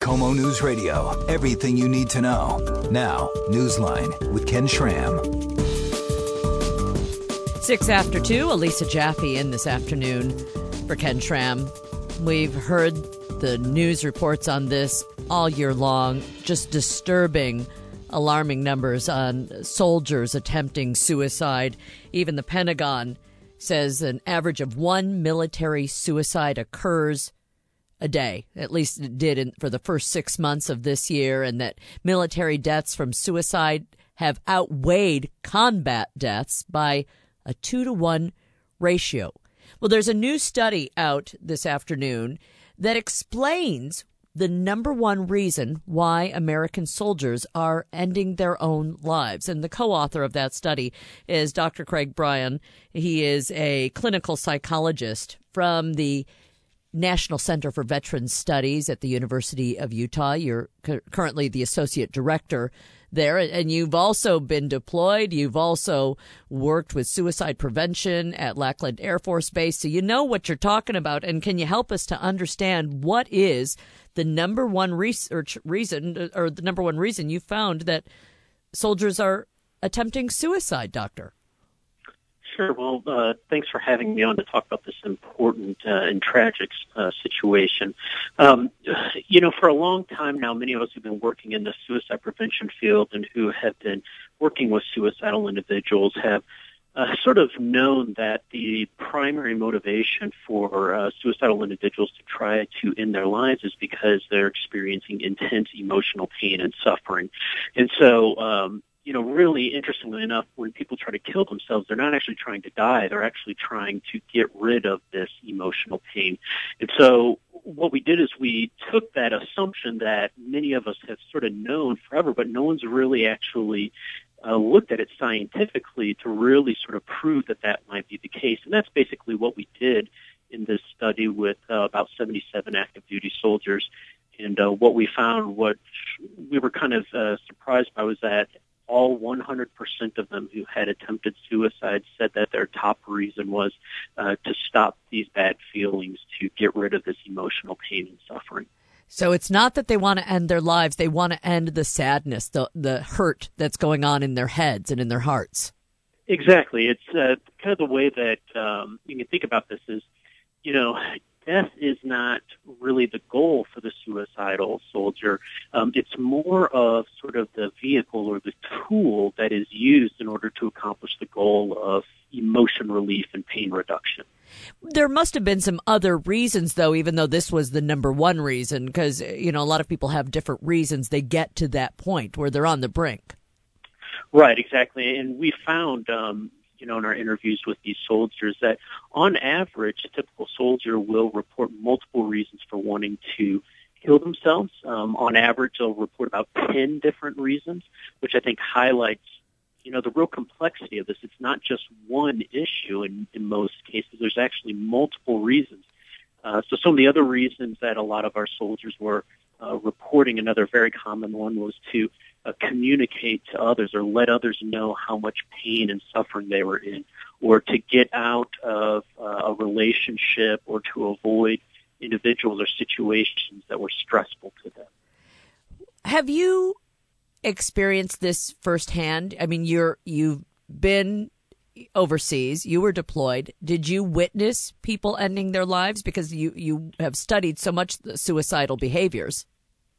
KOMO News Radio. Everything you need to know. Now, Newsline with Ken Schramm. 6 after 2, Elisa Jaffe in this afternoon for Ken Schramm. We've heard the news reports on this all year long. Just disturbing, alarming numbers on soldiers attempting suicide. Even the Pentagon says an average of one military suicide occurs a day. At least it did for the first 6 months of this year, and that military deaths from suicide have outweighed combat deaths by a 2-to-1 ratio. Well, there's a new study out this afternoon that explains the number one reason why American soldiers are ending their own lives. And the co-author of that study is Dr. Craig Bryan. He is a clinical psychologist from the National Center for Veterans Studies at the University of Utah. You're currently the associate director there, and you've also been deployed. You've also worked with suicide prevention at Lackland Air Force Base, so you know what you're talking about. And can you help us to understand what is the number one reason you found that soldiers are attempting suicide, Doctor? Sure. Well, thanks for having me on to talk about this important and tragic situation. For a long time now, many of us who've been working in the suicide prevention field and who have been working with suicidal individuals have sort of known that the primary motivation for suicidal individuals to try to end their lives is because they're experiencing intense emotional pain and suffering. And so, really interestingly enough, when people try to kill themselves, they're not actually trying to die. They're actually trying to get rid of this emotional pain. And so what we did is we took that assumption that many of us have sort of known forever, but no one's really actually looked at it scientifically to really sort of prove that that might be the case. And that's basically what we did in this study with about 77 active duty soldiers. And what we found, what we were kind of surprised by, was that all 100% of them who had attempted suicide said that their top reason was to stop these bad feelings, to get rid of this emotional pain and suffering. So it's not that they want to end their lives. They want to end the sadness, the hurt that's going on in their heads and in their hearts. Exactly. It's kind of the way that you can think about this is, death is not really the goal for the suicidal soldier. It's more of sort of the vehicle or the tool that is used in order to accomplish the goal of emotion relief and pain reduction. There must have been some other reasons, though, even though this was the number one reason, because, a lot of people have different reasons they get to that point where they're on the brink. Right, exactly. And we found in our interviews with these soldiers that on average, a typical soldier will report multiple reasons for wanting to kill themselves. On average, they'll report about 10 different reasons, which I think highlights, the real complexity of this. It's not just one issue in most cases. There's actually multiple reasons. So some of the other reasons that a lot of our soldiers were reporting, another very common one was to communicate to others or let others know how much pain and suffering they were in, or to get out of a relationship, or to avoid individuals or situations that were stressful to them. Have you experienced this firsthand? I mean, you've been overseas, you were deployed. Did you witness people ending their lives? Because you have studied so much the suicidal behaviors.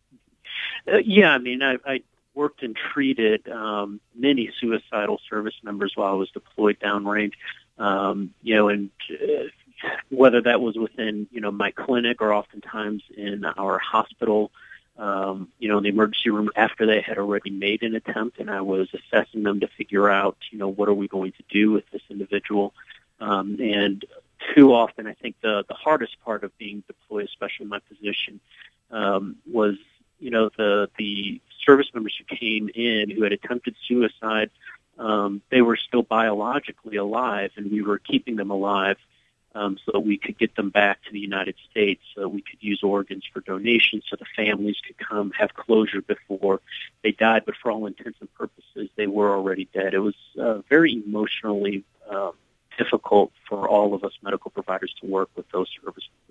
I worked and treated many suicidal service members while I was deployed downrange, and whether that was within, my clinic or oftentimes in our hospital, in the emergency room after they had already made an attempt, and I was assessing them to figure out, what are we going to do with this individual. And too often, I think the hardest part of being deployed, especially in my position, was, the service members who came in who had attempted suicide. They were still biologically alive, and we were keeping them alive so that we could get them back to the United States, so that we could use organs for donations, so the families could come have closure before they died. But for all intents and purposes, they were already dead. It was very emotionally difficult for all of us medical providers to work with those service members.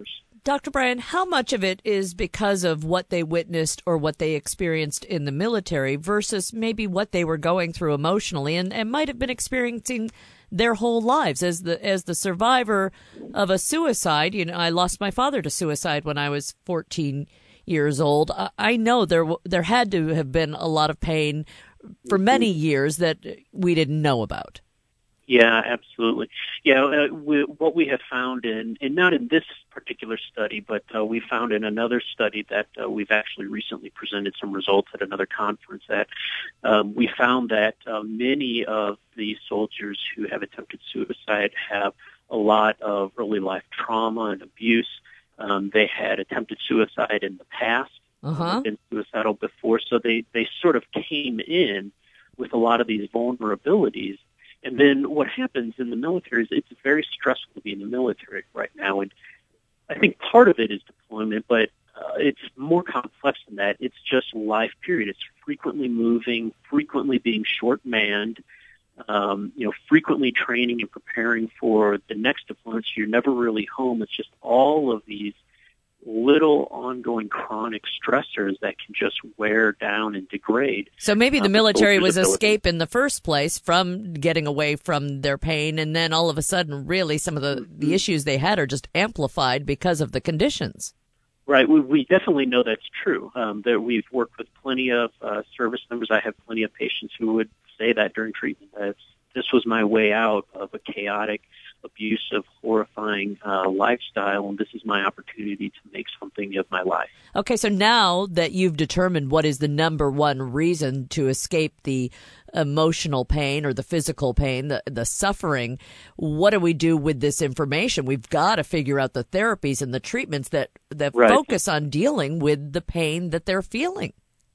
Dr. Brian, how much of it is because of what they witnessed or what they experienced in the military versus maybe what they were going through emotionally and might have been experiencing their whole lives as the survivor of a suicide? I lost my father to suicide when I was 14 years old. I know there had to have been a lot of pain for many years that we didn't know about. Yeah, absolutely. Yeah, what we have found and not in this particular study, but we found in another study that we've actually recently presented some results at another conference that we found that many of the soldiers who have attempted suicide have a lot of early life trauma and abuse. They had attempted suicide in the past, been suicidal before, so they sort of came in with a lot of these vulnerabilities. And then what happens in the military is it's very stressful to be in the military right now. And I think part of it is deployment, but it's more complex than that. It's just life, period. It's frequently moving, frequently being short-manned, frequently training and preparing for the next deployment. So you're never really home. It's just all of these little ongoing chronic stressors that can just wear down and degrade. So maybe the military was escape in the first place from getting away from their pain, and then all of a sudden, really, some of the issues they had are just amplified because of the conditions. Right. We definitely know that's true. That we've worked with plenty of service members. I have plenty of patients who would say that during treatment, that this was my way out of a chaotic, abusive, horrifying lifestyle, and this is my opportunity to make something of my life. Okay, so now that you've determined what is the number one reason to escape the emotional pain or the physical pain, the suffering, what do we do with this information? We've got to figure out the therapies and the treatments that right. focus on dealing with the pain that they're feeling.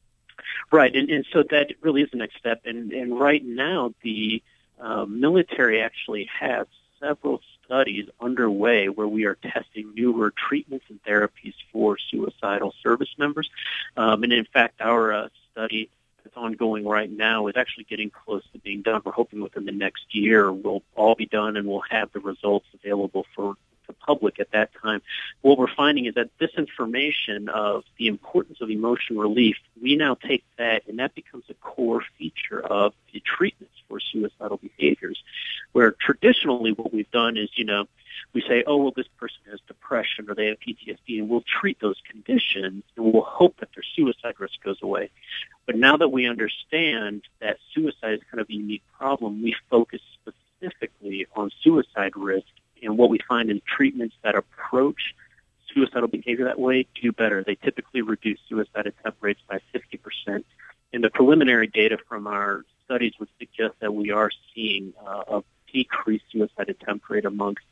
Right, and so that really is the next step. And right now, the military actually has several studies underway where we are testing newer treatments and therapies for suicidal service members. And in fact, our study that's ongoing right now is actually getting close to being done. We're hoping within the next year we'll all be done and we'll have the results available for the public at that time. What we're finding is that this information of the importance of emotion relief, we now take that and that becomes a core feature of the treatments for suicidal behaviors, where traditionally what we've done is, we say, oh, well, this person has depression or they have PTSD, and we'll treat those conditions and we'll hope that their suicide risk goes away. But now that we understand that suicide is kind of a unique problem, we focus specifically on suicide risk. And what we find is treatments that approach suicidal behavior that way do better. They typically reduce suicide attempt rates by 50%. And the preliminary data from our studies would suggest that we are seeing a decreased suicide attempt rate amongst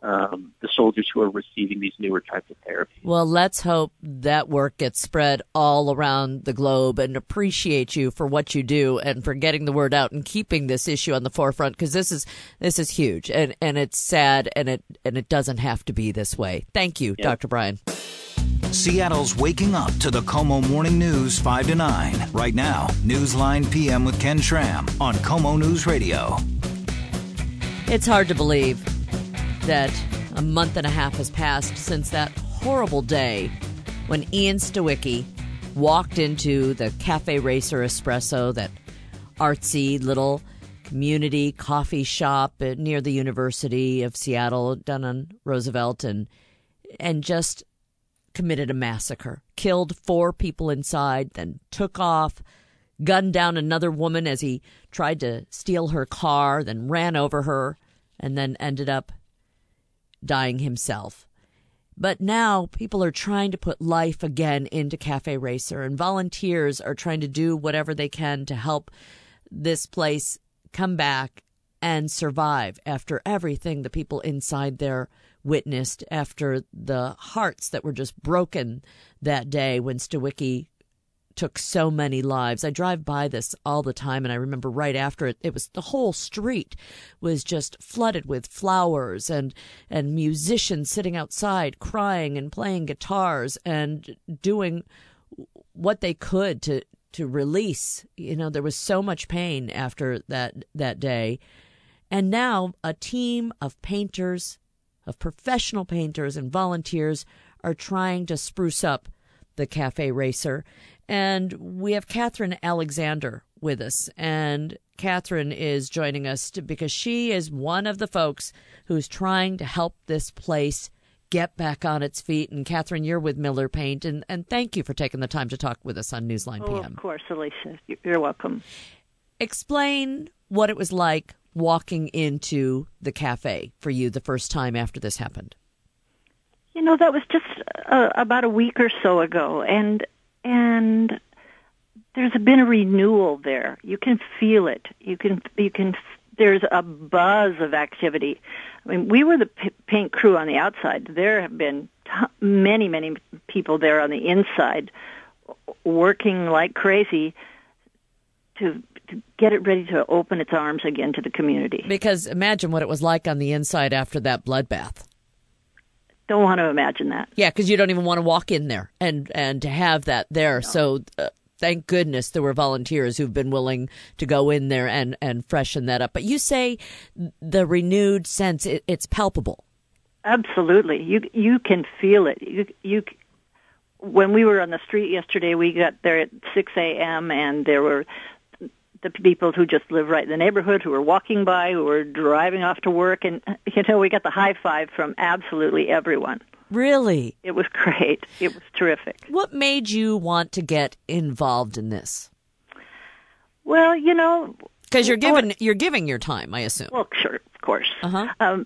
the soldiers who are receiving these newer types of therapy. Well, let's hope that work gets spread all around the globe, and appreciate you for what you do and for getting the word out and keeping this issue on the forefront, because this is huge and it's sad and it doesn't have to be this way. Thank you, Dr. Brian. Seattle's waking up to the KOMO Morning News 5 to 9. Right now, Newsline PM with Ken Schramm on KOMO News Radio. It's hard to believe that a month and a half has passed since that horrible day when Ian Stawicki walked into the Cafe Racer Espresso, that artsy little community coffee shop near the University of Seattle, down on Roosevelt, and just committed a massacre, killed 4 people inside, then took off, gunned down another woman as he tried to steal her car, then ran over her, and then ended up dying himself. But now people are trying to put life again into Cafe Racer, and volunteers are trying to do whatever they can to help this place come back and survive after everything the people inside there witnessed, after the hearts that were just broken that day when Stawicki took so many lives. I drive by this all the time, and I remember right after it was the whole street was just flooded with flowers and musicians sitting outside crying and playing guitars and doing what they could to release. There was so much pain after that day. And now a team of painters, of professional painters and volunteers, are trying to spruce up the Cafe Racer. And we have Catherine Alexander with us. And Catherine is joining us because she is one of the folks who's trying to help this place get back on its feet. And Catherine, you're with Miller Paint. And thank you for taking the time to talk with us on Newsline PM. Of course, Alicia. You're welcome. Explain what it was like walking into the cafe for you the first time after this happened. That was just about a week or so ago, and there's been a renewal there. You can feel it. You can. There's a buzz of activity. I mean, we were the paint crew on the outside. There have been many people there on the inside working like crazy to get it ready to open its arms again to the community. Because imagine what it was like on the inside after that bloodbath. Don't want to imagine that. Yeah, because you don't even want to walk in there and to have that there. No. So thank goodness there were volunteers who've been willing to go in there and freshen that up. But you say the renewed sense, it's palpable. Absolutely. You can feel it. You when we were on the street yesterday, we got there at 6 a.m. and there were the people who just live right in the neighborhood, who were walking by, who were driving off to work, and we got the high five from absolutely everyone. Really? It was great. It was terrific. What made you want to get involved in this? Well, because you're giving your time, I assume. Well, sure, of course. Uh-huh.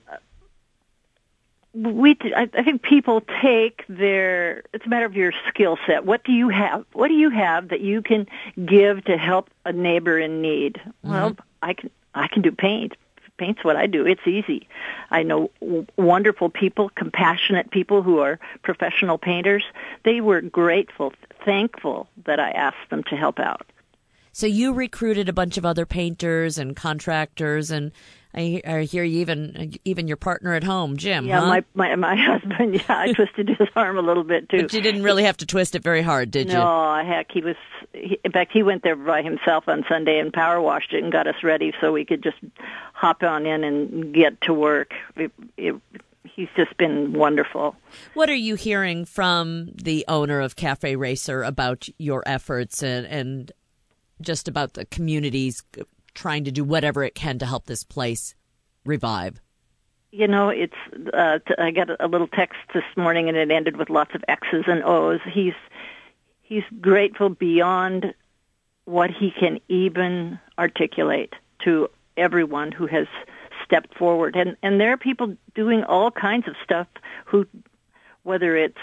I think people take it's a matter of your skill set. What do you have? What do you have that you can give to help a neighbor in need? Mm-hmm. Well, I can do paint. Paint's what I do. It's easy. I know wonderful people, compassionate people who are professional painters. They were grateful, thankful that I asked them to help out. So you recruited a bunch of other painters and contractors, and I hear you even your partner at home, Jim. Yeah, huh? my husband. Yeah, I twisted his arm a little bit too. But you didn't really have to twist it very hard, did you? No, heck, in fact, he went there by himself on Sunday and power washed it and got us ready so we could just hop on in and get to work. He's just been wonderful. What are you hearing from the owner of Cafe Racer about your efforts and just about the community's trying to do whatever it can to help this place revive? It's I got a little text this morning, and it ended with lots of X's and O's. He's grateful beyond what he can even articulate to everyone who has stepped forward. And there are people doing all kinds of stuff whether it's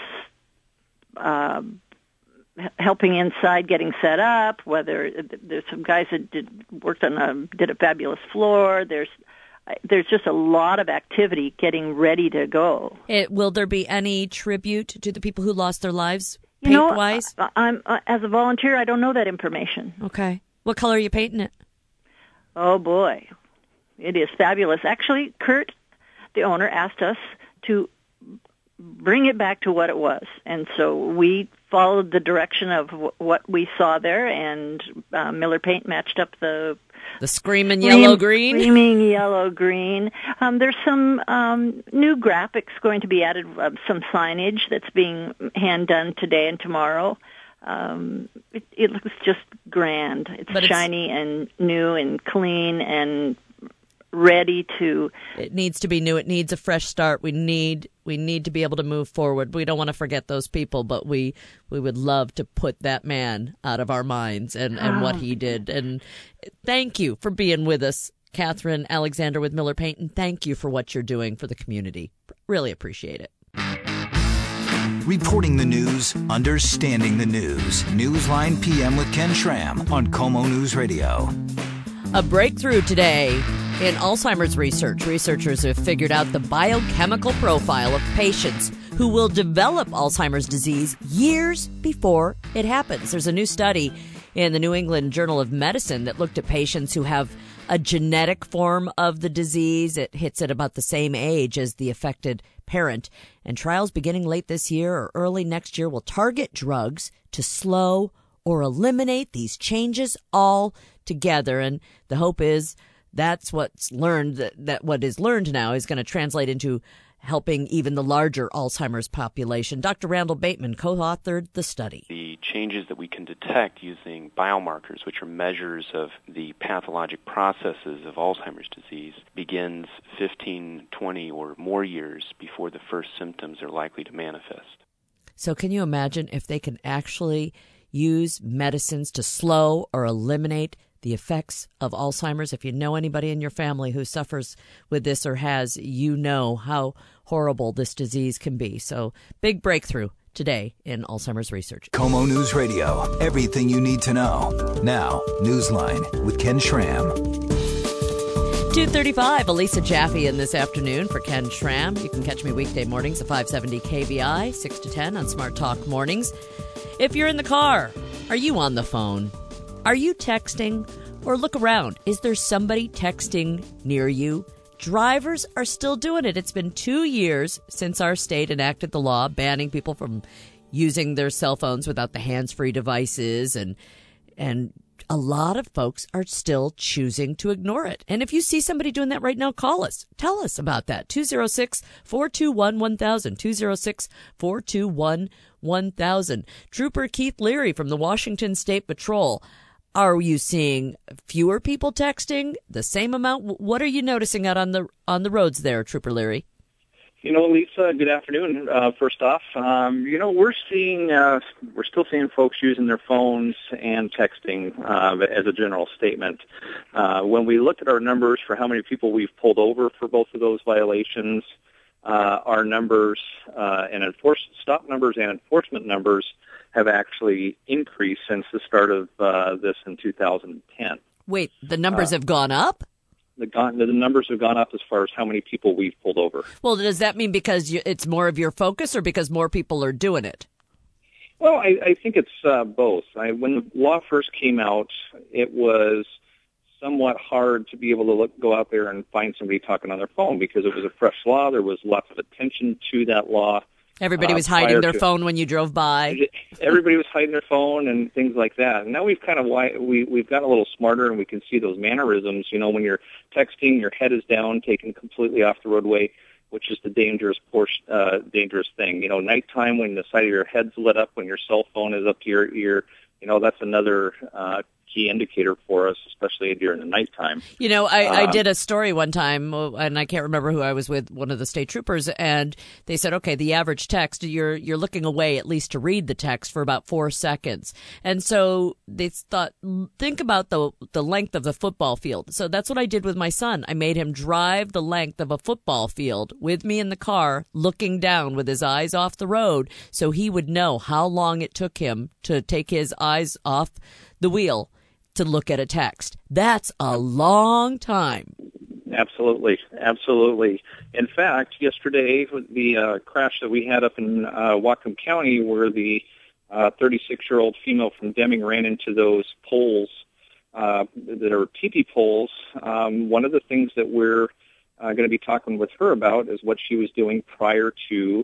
helping inside, getting set up, whether there's some guys that did a fabulous floor. There's just a lot of activity getting ready to go. Will there be any tribute to the people who lost their lives paint-wise? I'm as a volunteer, I don't know that information. Okay. What color are you painting it? Oh, boy. It is fabulous. Actually, Kurt, the owner, asked us to bring it back to what it was. And so we followed the direction of what we saw there, and Miller Paint matched up the screaming yellow-green? Screaming yellow-green. There's some new graphics going to be added, some signage that's being hand-done today and tomorrow. It looks just grand. It's shiny and new and clean and ready to... It needs to be new. It needs a fresh start. We need to be able to move forward. We don't want to forget those people, but we would love to put that man out of our minds and what he did. And thank you for being with us, Catherine Alexander with Miller Paint, and thank you for what you're doing for the community. Really appreciate it. Reporting the news, understanding the news. Newsline PM with Ken Schramm on KOMO News Radio. A breakthrough today in Alzheimer's research. Researchers have figured out the biochemical profile of patients who will develop Alzheimer's disease years before it happens. There's a new study in the New England Journal of Medicine that looked at patients who have a genetic form of the disease. It hits at about the same age as the affected parent. And trials beginning late this year or early next year will target drugs to slow or eliminate these changes all together. And the hope is that's what's learned, that what is learned now is going to translate into helping even the larger Alzheimer's population. Dr. Randall Bateman co-authored the study. The changes that we can detect using biomarkers, which are measures of the pathologic processes of Alzheimer's disease, begins 15, 20, or more years before the first symptoms are likely to manifest. So can you imagine if they can actually use medicines to slow or eliminate the effects of Alzheimer's? If you know anybody in your family who suffers with this or has, you know how horrible this disease can be. So big breakthrough today in Alzheimer's research. Como News Radio. Everything you need to know. Now, Newsline with Ken Schramm. 2:35, Elisa Jaffe in this afternoon for Ken Schramm. You can catch me weekday mornings at 570 KVI, 6 to 10 on Smart Talk Mornings. If you're in the car, are you on the phone? Are you texting? Or look around. Is there somebody texting near you? Drivers are still doing it. It's been 2 years since our state enacted the law banning people from using their cell phones without the hands-free devices, and a lot of folks are still choosing to ignore it. And if you see somebody doing that right now, call us. Tell us about that. 206-421-1000. 206-421-1000. Trooper Keith Leary from the Washington State Patrol. Are you seeing fewer people texting? The same amount? What are you noticing out on the roads there, Trooper Leary? Lisa, good afternoon. First off, we're still seeing folks using their phones and texting as a general statement. When we looked at our numbers for how many people we've pulled over for both of those violations, our numbers and stop numbers and enforcement numbers have actually increased since the start of this in 2010. Wait, the numbers have gone up? The numbers have gone up as far as how many people we've pulled over. Well, does that mean because it's more of your focus or because more people are doing it? Well, I think it's both. When the law first came out, it was somewhat hard to be able to go out there and find somebody talking on their phone because it was a fresh law. There was lots of attention to that law. Everybody was hiding their phone when you drove by. Everybody was hiding their phone and things like that. And now we've kind of we've gotten a little smarter, and we can see those mannerisms. When you're texting, your head is down, taken completely off the roadway, which is the dangerous thing. Nighttime when the side of your head's lit up, when your cell phone is up to your ear, that's another key indicator for us, especially during the nighttime. I did a story one time, and I can't remember who I was with, one of the state troopers, and they said, okay, the average text, you're looking away at least to read the text for about 4 seconds. And so they thought, think about the length of the football field. So that's what I did with my son. I made him drive the length of a football field with me in the car, looking down with his eyes off the road, so he would know how long it took him to take his eyes off the wheel to look at a text. That's a long time. Absolutely. In fact, yesterday, the crash that we had up in Whatcom County, where the 36-year-old female from Deming ran into those poles that are TP poles, one of the things that we're going to be talking with her about is what she was doing prior to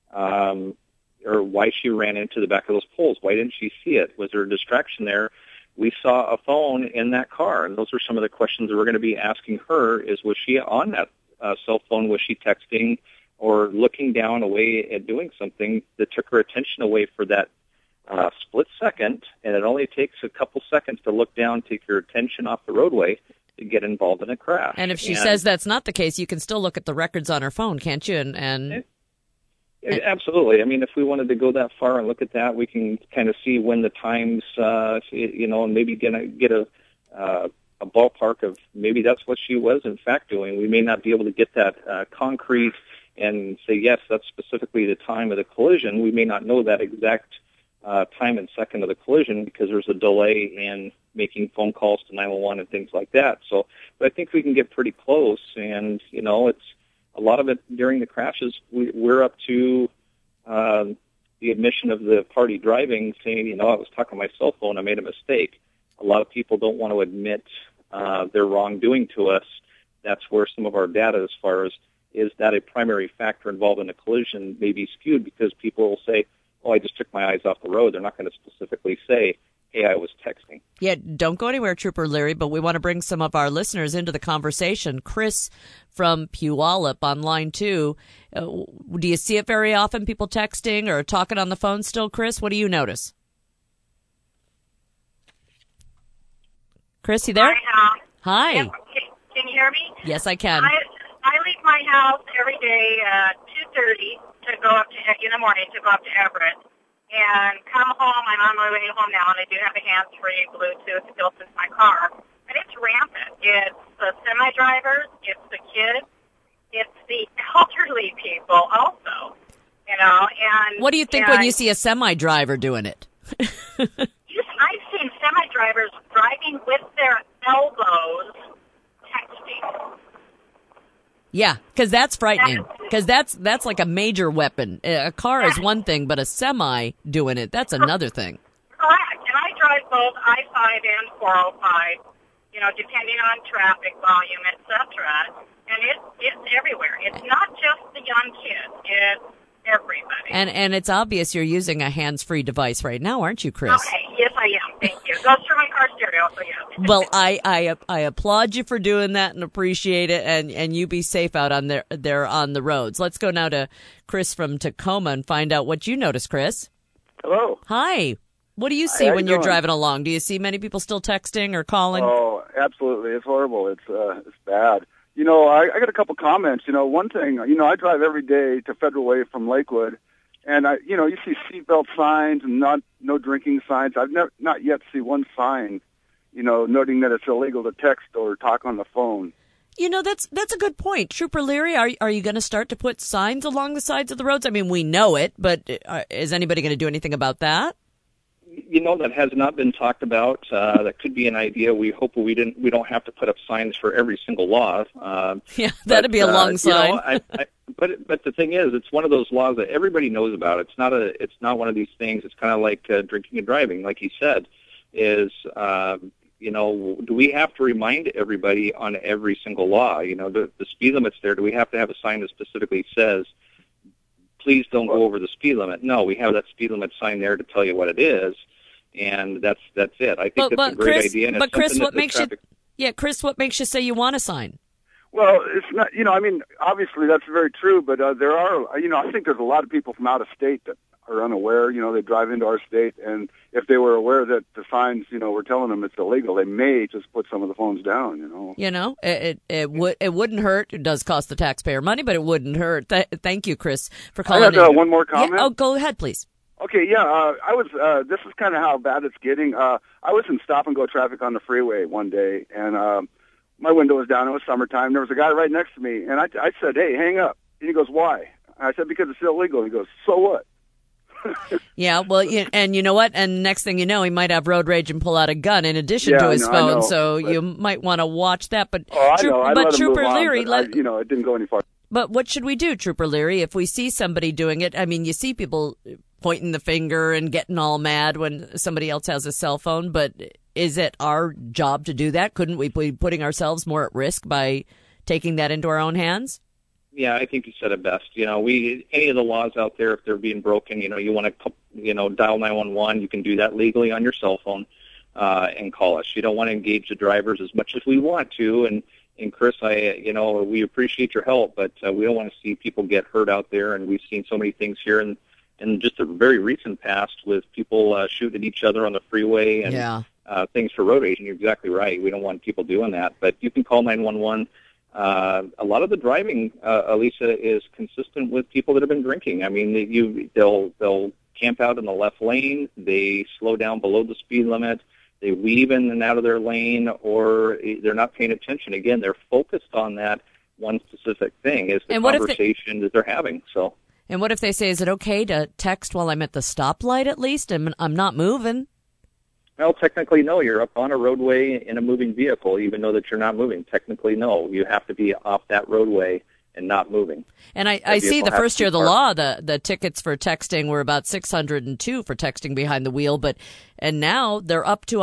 or why she ran into the back of those poles. Why didn't she see it? Was there a distraction there? We saw a phone in that car, and those are some of the questions that we're going to be asking her is, was she on that cell phone? Was she texting or looking down away at doing something that took her attention away for that split second? And it only takes a couple seconds to look down, take your attention off the roadway to get involved in a crash. And if she says that's not the case, you can still look at the records on her phone, can't you? Absolutely. I mean, if we wanted to go that far and look at that, we can kind of see when the times, and maybe get a ballpark of maybe that's what she was in fact doing. We may not be able to get that concrete and say, yes, that's specifically the time of the collision. We may not know that exact time and second of the collision because there's a delay in making phone calls to 911 and things like that. So, but I think we can get pretty close, and, it's a lot of it during the crashes, we're up to the admission of the party driving, saying, I was talking on my cell phone, I made a mistake. A lot of people don't want to admit their wrongdoing to us. That's where some of our data as far as is that a primary factor involved in a collision may be skewed because people will say, I just took my eyes off the road. They're not going to specifically say, hey, I was texting. Yeah, don't go anywhere, Trooper Leary, but we want to bring some of our listeners into the conversation. Chris from Puyallup on line 2. Do you see it very often, people texting or talking on the phone still, Chris? What do you notice? Chris, you there? Hi. Yep. Can you hear me? Yes, I can. I leave my house every day at 2:30 to go up to in the morning to go up to Everett. And come home, I'm on my way home now, and I do have a hands-free Bluetooth built into my car. And it's rampant. It's the semi-drivers, it's the kids, it's the elderly people also, And what do you think when you see a semi-driver doing it? I've seen semi-drivers driving with their elbows texting. Yeah, because that's frightening. Because that's like a major weapon. A car is one thing, but a semi doing it, that's another thing. Correct. And I drive both I-5 and 405, depending on traffic volume, etc. And it's everywhere. It's not just the young kids. It's everybody. And it's obvious you're using a hands-free device right now, aren't you, Chris? Okay. Yes, I am. Thank you. It goes through my car stereo, so yes. Well, I applaud you for doing that and appreciate it, and you be safe out on there on the roads. Let's go now to Chris from Tacoma and find out what you notice, Chris. Hello. Hi. What do you see when you're driving along? Do you see many people still texting or calling? Oh, absolutely. It's horrible. It's bad. I got a couple comments. One thing, I drive every day to Federal Way from Lakewood, and you see seatbelt signs and no drinking signs. I've not yet seen one sign, noting that it's illegal to text or talk on the phone. That's a good point. Trooper Leary, are you going to start to put signs along the sides of the roads? I mean, we know it, but is anybody going to do anything about that? That has not been talked about. That could be an idea. We hope we don't have to put up signs for every single law. Yeah, that'd be a long sign. But the thing is, it's one of those laws that everybody knows about. It's not one of these things. It's kind of like drinking and driving, like you said. Do we have to remind everybody on every single law? The speed limit's there. Do we have to have a sign that specifically says, please don't go over the speed limit? No, we have that speed limit sign there to tell you what it is, and that's it. I think that's a great idea. And but Chris, what makes you say you want a sign? Well, it's not. Obviously that's very true. But there are. I think there's a lot of people from out of state that are unaware. They drive into our state, and if they were aware that the signs, were telling them it's illegal, they may just put some of the phones down. It wouldn't hurt. It does cost the taxpayer money, but it wouldn't hurt. Thank you, Chris, for calling. I got one more comment. Yeah, go ahead, please. Okay, yeah. I was. This is kind of how bad it's getting. I was in stop-and-go traffic on the freeway one day, and my window was down. It was summertime. There was a guy right next to me, and I said, "Hey, hang up." And he goes, "Why?" I said, "Because it's illegal." He goes, "So what?" Yeah, well, and you know what? And next thing you know, he might have road rage and pull out a gun in addition to his phone. So you might want to watch that. But Trooper Leary, it didn't go any far. But what should we do, Trooper Leary, if we see somebody doing it? I mean, you see people pointing the finger and getting all mad when somebody else has a cell phone. But is it our job to do that? Couldn't we be putting ourselves more at risk by taking that into our own hands? Yeah, I think you said it best. Any of the laws out there, if they're being broken, you want to, dial 911. You can do that legally on your cell phone and call us. You don't want to engage the drivers as much as we want to. And Chris, we appreciate your help, but we don't want to see people get hurt out there. And we've seen so many things here in just a very recent past with people shooting at each other on the freeway and things for road rage. And you're exactly right. We don't want people doing that. But you can call 911. A lot of the driving, Elisa, is consistent with people that have been drinking. I mean, they'll camp out in the left lane. They slow down below the speed limit. They weave in and out of their lane, or they're not paying attention. Again, they're focused on that one specific thing, is the conversation that they're having. So. And what if they say, is it okay to text while I'm at the stoplight at least and I'm not moving? Well, technically, no. You're up on a roadway in a moving vehicle, even though that you're not moving. Technically, no. You have to be off that roadway and not moving. And I see the first year of the law, the tickets for texting were about 602 for texting behind the wheel, and now they're up to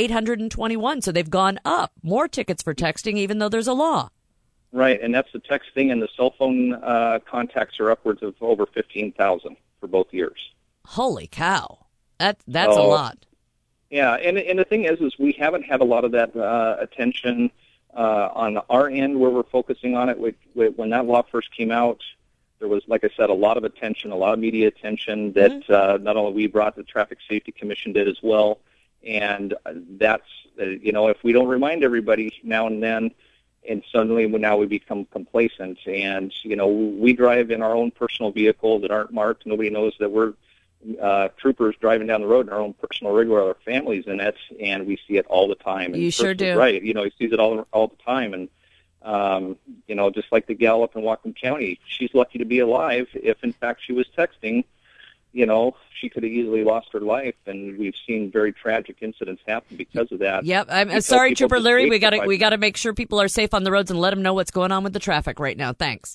821. So they've gone up. More tickets for texting, even though there's a law. Right, and that's the texting, and the cell phone contacts are upwards of over 15,000 for both years. Holy cow. That's a lot. Yeah, and the thing is we haven't had a lot of that attention on our end where we're focusing on it. When that law first came out, there was, like I said, a lot of attention, a lot of media attention that not only we brought, the Traffic Safety Commission did as well. And that's, if we don't remind everybody now and then, and suddenly now we become complacent. And, we drive in our own personal vehicle that aren't marked. Nobody knows that we're troopers driving down the road in our own personal rig with our families in it, and we see it all the time. And you sure do. Right. He sees it all the time. And, just like the gal up in Whatcom County, she's lucky to be alive. If, in fact, she was texting, she could have easily lost her life, and we've seen very tragic incidents happen because of that. Yep, I'm sorry, Trooper Leary. We got to make sure people are safe on the roads and let them know what's going on with the traffic right now. Thanks.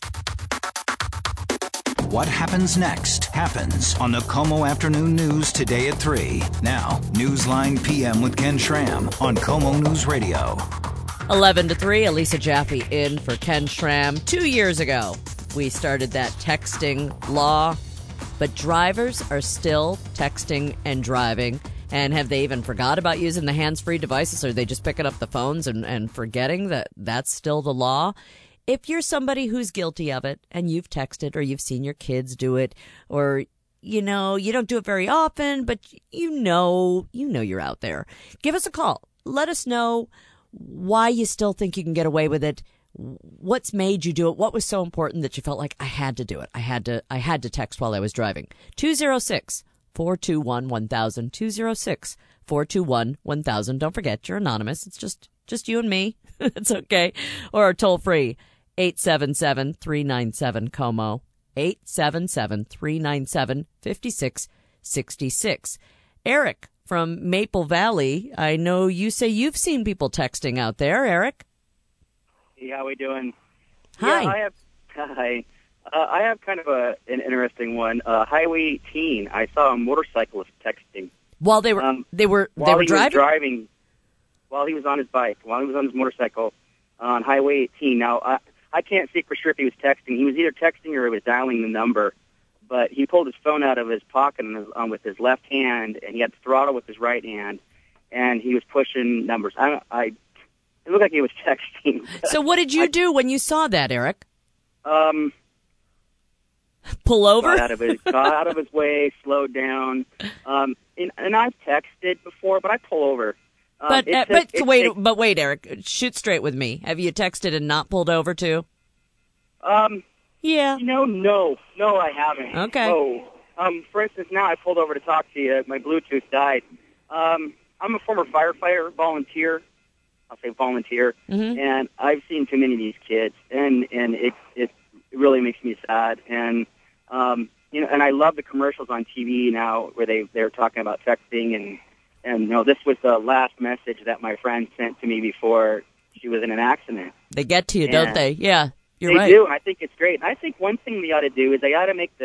What happens next happens on the KOMO Afternoon News today at 3. Now, Newsline PM with Ken Schramm on KOMO News Radio. 11 to 3, Elisa Jaffe in for Ken Schramm. 2 years ago, we started that texting law, but drivers are still texting and driving. And have they even forgot about using the hands-free devices? Or are they just picking up the phones and forgetting that that's still the law? If you're somebody who's guilty of it and you've texted or you've seen your kids do it, or, you don't do it very often, but you know you're out there, give us a call. Let us know why you still think you can get away with it. What's made you do it? What was so important that you felt like I had to do it? I had to text while I was driving. 206-421-1000, 206-421-1000. Don't forget, you're anonymous. It's just you and me. It's okay. Or toll free, 877-397-KOMO, 877-397-5666. Eric from Maple Valley, I know you say you've seen people texting out there. Eric? Hey, how we doing? Hi. Yeah, I have kind of an interesting one. Highway 18, I saw a motorcyclist texting. While they were driving? While he was on his bike, while he was on his motorcycle on Highway 18. Now, I can't see for sure if he was texting. He was either texting or he was dialing the number, but he pulled his phone out of his pocket with his left hand, and he had the throttle with his right hand, and he was pushing numbers. It looked like he was texting. So what did you do when you saw that, Eric? Pull over? Got out of his way, slowed down. And I've texted before, but I pull over. Wait, Eric, shoot straight with me. Have you texted and not pulled over too? Yeah. No, I haven't. Okay. Oh, for instance, now I pulled over to talk to you. My Bluetooth died. I'm a former firefighter, volunteer. I'll say volunteer, and I've seen too many of these kids, and it really makes me sad. And and I love the commercials on TV now where they're talking about texting and this was the last message that my friend sent to me before she was in an accident. They get to you, don't they? Yeah, you're right. They do, and I think it's great. And I think one thing we ought to do is they ought to make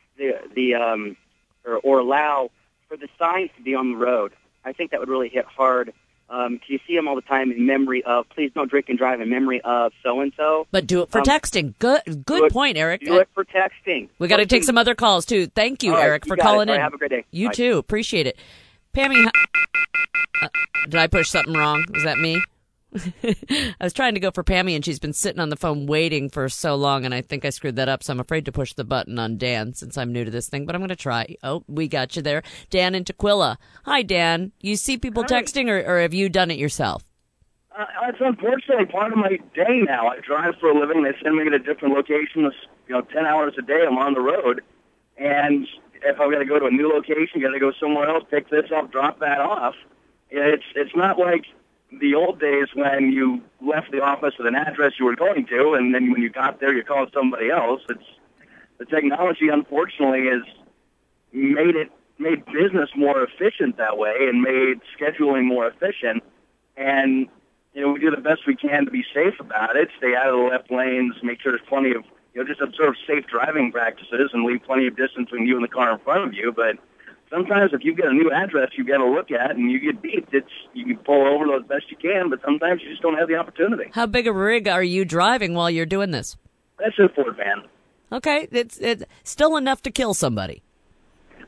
or allow for the signs to be on the road. I think that would really hit hard. You see them all the time in memory of, please don't drink and drive in memory of so-and-so. But do it for texting. Good point, Eric. Do it for texting. We got to take some other calls, too. Thank you, Eric, for calling in. Have a great day. You Bye. too. Appreciate it. Pammy, did I push something wrong? Was that me? I was trying to go for Pammy, and she's been sitting on the phone waiting for so long, and I think I screwed that up, so I'm afraid to push the button on Dan since I'm new to this thing, but I'm going to try. Oh, we got you there. Dan in Tukwila. Hi, Dan. You see people texting, or have you done it yourself? It's unfortunately part of my day now. I drive for a living. They send me to different locations, 10 hours a day. I'm on the road, and if I've got to go to a new location, got to go somewhere else, pick this up, drop that off. It's not like the old days when you left the office with an address you were going to, and then when you got there, you called somebody else. The technology, unfortunately, has made business more efficient that way and made scheduling more efficient. And we do the best we can to be safe about it, stay out of the left lanes, make sure there's plenty of just observe safe driving practices and leave plenty of distance between you and the car in front of you. But sometimes if you get a new address you've got to look at and you get beeped, you can pull over as best you can, but sometimes you just don't have the opportunity. How big a rig are you driving while you're doing this? That's a Ford van. Okay, it's still enough to kill somebody.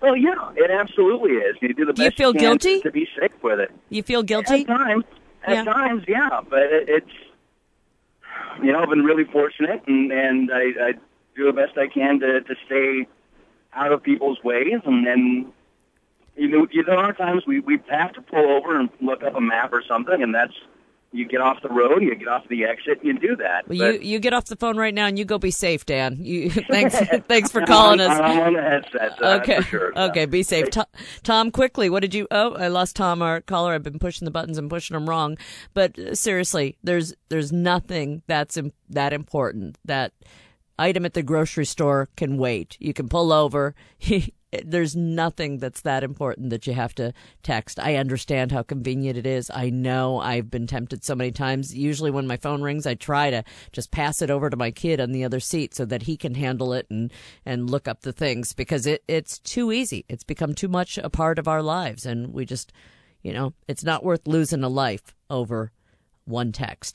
Oh, yeah, it absolutely is. You do the best you feel guilty to be safe with it. You feel guilty? At times, yeah. But it's, I've been really fortunate, and I do the best I can to stay out of people's ways. And then, there are times we have to pull over and look up a map or something, and that's, you get off the road, you get off the exit, and you do that. Well, you get off the phone right now, and you go be safe, Dan. Thanks for calling us. I'm on the headset, okay. for sure. Okay, be safe. Tom, quickly, what did you... Oh, I lost Tom, our caller. I've been pushing the buttons and pushing them wrong. But seriously, there's nothing that's that important. That item at the grocery store can wait. You can pull over. There's nothing that's that important that you have to text. I understand how convenient it is. I know I've been tempted so many times. Usually when my phone rings, I try to just pass it over to my kid on the other seat so that he can handle it and look up the things, because it's too easy. It's become too much a part of our lives. And we just, it's not worth losing a life over one text.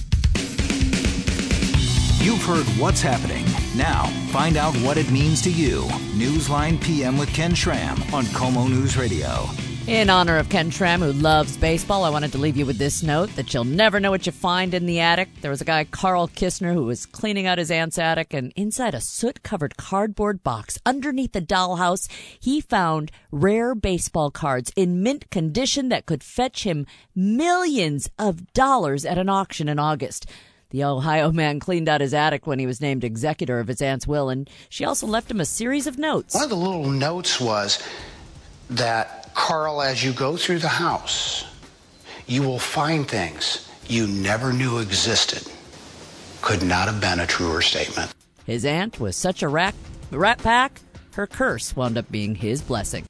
You've heard what's happening. Now, find out what it means to you. Newsline PM with Ken Schramm on KOMO News Radio. In honor of Ken Schramm, who loves baseball, I wanted to leave you with this note that you'll never know what you find in the attic. There was a guy, Carl Kistner, who was cleaning out his aunt's attic, and inside a soot-covered cardboard box underneath the dollhouse, he found rare baseball cards in mint condition that could fetch him millions of dollars at an auction in August. The Ohio man cleaned out his attic when he was named executor of his aunt's will, and she also left him a series of notes. One of the little notes was that, Carl, as you go through the house, you will find things you never knew existed. Could not have been a truer statement. His aunt was such a rat pack, her curse wound up being his blessing.